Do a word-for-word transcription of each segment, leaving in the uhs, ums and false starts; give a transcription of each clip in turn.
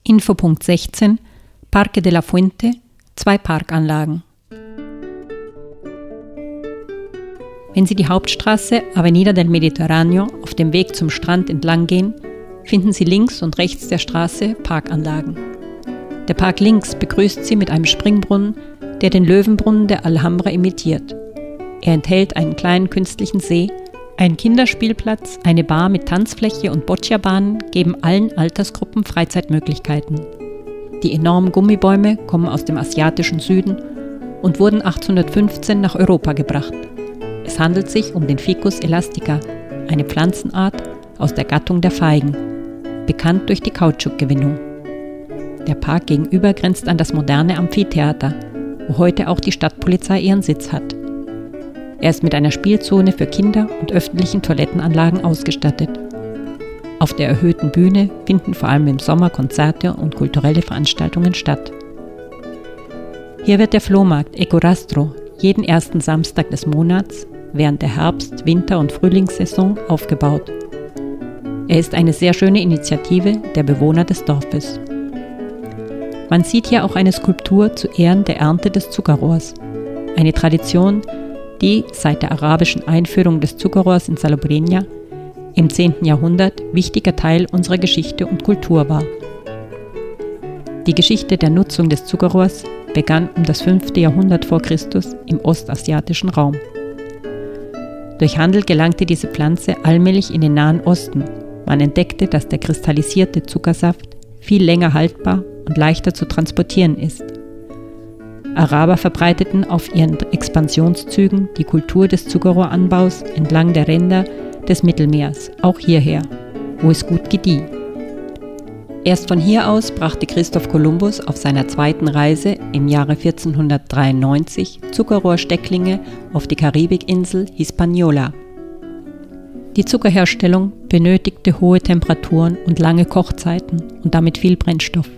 Infopunkt sechzehn, Parque de la Fuente, zwei Parkanlagen. Wenn Sie die Hauptstraße Avenida del Mediterráneo auf dem Weg zum Strand entlang gehen, finden Sie links und rechts der Straße Parkanlagen. Der Park links begrüßt Sie mit einem Springbrunnen, der den Löwenbrunnen der Alhambra imitiert. Er enthält einen kleinen künstlichen See, einen Kinderspielplatz, eine Bar mit Tanzfläche und Boccia-Bahnen geben allen Altersgruppen Freizeitmöglichkeiten. Die enormen Gummibäume kommen aus dem asiatischen Süden und wurden achtzehnhundertfünfzehn nach Europa gebracht. Es handelt sich um den Ficus elastica, eine Pflanzenart aus der Gattung der Feigen, bekannt durch die Kautschukgewinnung. Der Park gegenüber grenzt an das moderne Amphitheater, wo heute auch die Stadtpolizei ihren Sitz hat. Er ist mit einer Spielzone für Kinder und öffentlichen Toilettenanlagen ausgestattet. Auf der erhöhten Bühne finden vor allem im Sommer Konzerte und kulturelle Veranstaltungen statt. Hier wird der Flohmarkt Ecorastro jeden ersten Samstag des Monats während der Herbst-, Winter- und Frühlingssaison aufgebaut. Er ist eine sehr schöne Initiative der Bewohner des Dorfes. Man sieht hier auch eine Skulptur zu Ehren der Ernte des Zuckerrohrs, eine Tradition, die seit der arabischen Einführung des Zuckerrohrs in Salobreña im zehnten Jahrhundert wichtiger Teil unserer Geschichte und Kultur war. Die Geschichte der Nutzung des Zuckerrohrs begann um das fünfte Jahrhundert vor Christus im ostasiatischen Raum. Durch Handel gelangte diese Pflanze allmählich in den Nahen Osten. Man entdeckte, dass der kristallisierte Zuckersaft viel länger haltbar und leichter zu transportieren ist. Araber verbreiteten auf ihren Expansionszügen die Kultur des Zuckerrohranbaus entlang der Ränder des Mittelmeers, auch hierher, wo es gut gedieh. Erst von hier aus brachte Christoph Kolumbus auf seiner zweiten Reise im Jahre vierzehnhundertdreiundneunzig Zuckerrohrstecklinge auf die Karibikinsel Hispaniola. Die Zuckerherstellung benötigte hohe Temperaturen und lange Kochzeiten und damit viel Brennstoff.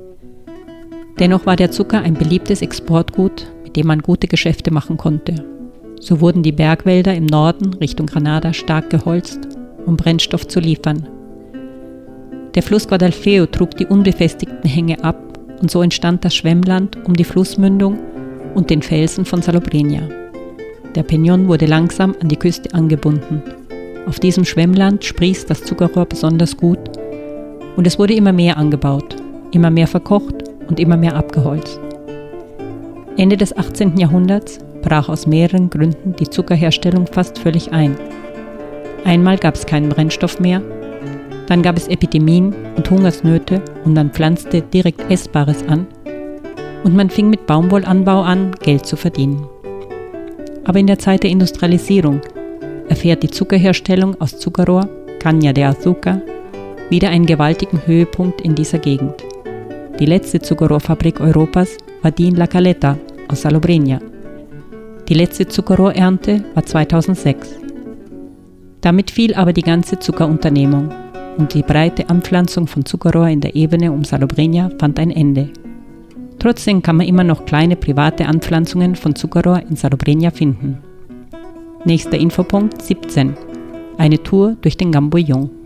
Dennoch war der Zucker ein beliebtes Exportgut, mit dem man gute Geschäfte machen konnte. So wurden die Bergwälder im Norden Richtung Granada stark geholzt, um Brennstoff zu liefern. Der Fluss Guadalfeo trug die unbefestigten Hänge ab und so entstand das Schwemmland um die Flussmündung und den Felsen von Salobreña. Der Peñón wurde langsam an die Küste angebunden. Auf diesem Schwemmland sprießt das Zuckerrohr besonders gut und es wurde immer mehr angebaut, immer mehr verkocht und immer mehr abgeholzt. Ende des achtzehnten Jahrhunderts brach aus mehreren Gründen die Zuckerherstellung fast völlig ein. Einmal gab es keinen Brennstoff mehr, dann gab es Epidemien und Hungersnöte und man pflanzte direkt Essbares an und man fing mit Baumwollanbau an, Geld zu verdienen. Aber in der Zeit der Industrialisierung erfährt die Zuckerherstellung aus Zuckerrohr, Caña de Azúcar, wieder einen gewaltigen Höhepunkt in dieser Gegend. Die letzte Zuckerrohrfabrik Europas war die in La Caleta aus Salobreña. Die letzte Zuckerrohrernte war zweitausendsechs. Damit fiel aber die ganze Zuckerunternehmung und die breite Anpflanzung von Zuckerrohr in der Ebene um Salobreña fand ein Ende. Trotzdem kann man immer noch kleine private Anpflanzungen von Zuckerrohr in Salobreña finden. Nächster Infopunkt siebzehn. Eine Tour durch den Gamboyón.